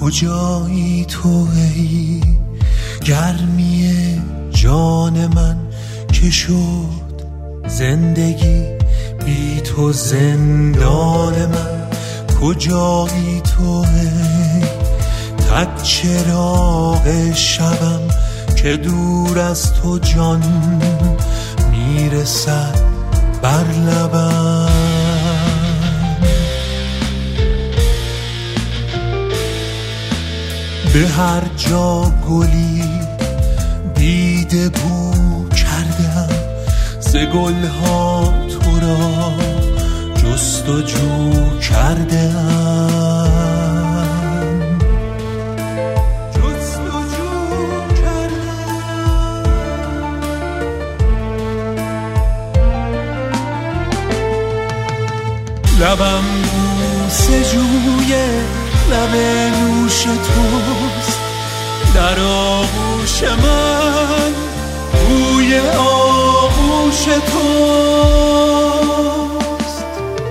کجایی تو ای گرمی جان من که شد زندگی بی تو زندان من؟ کجایی تو ای تک چراغ شبم که دور از تو جان میرسد بر لبم؟ به هر جا گلی دیده بو کردم، ز گلها تو را جستجو کردم. لبم بوسه جوی لب نوش توست، در آغوش من بوی آغوش توست.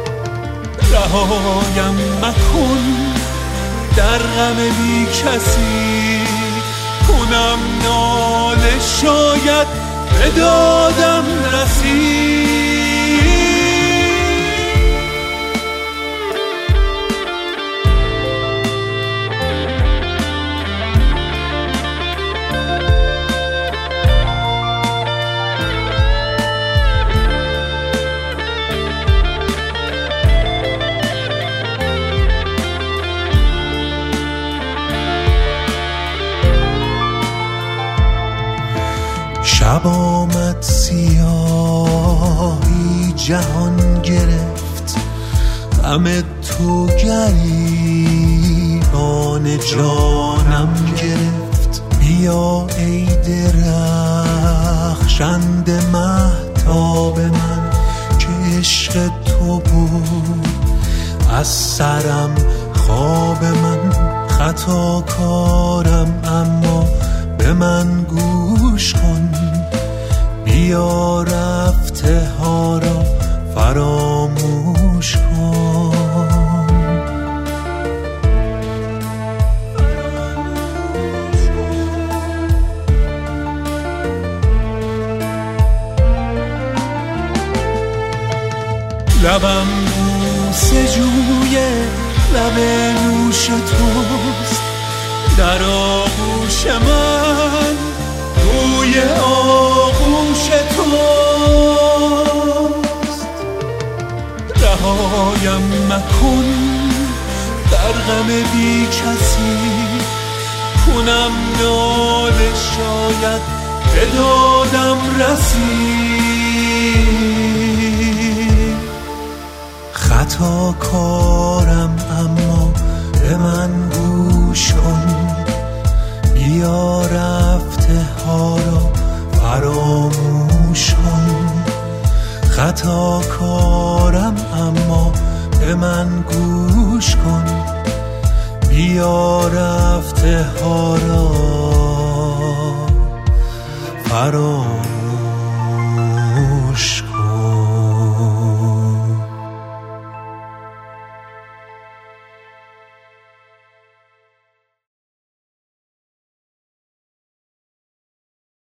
رهایم مکن در غم بی کسی، کنم ناله شاید به دادم رسید. شب آمد سیاهی جهان گرفت، غم تو گریبان جانم گرفت. بیا ای درخشند مهتاب من که عشق تو بود از سرم خواب من. خطا کارم اما به من گوش کن، بیا رفته ها را فراموش کن. لبم بوسه جوی لب نوش توست، در آغوش من بوی آغوش توست. رهایم مکن در غم بی کسی، کنم ناله شاید به دادم رسید. خطا کارم اما به من گوش کن، بیا رفته ها را فراموش کن. خطا کارم اما به من گوش کن، بیا رفته ها را فراموش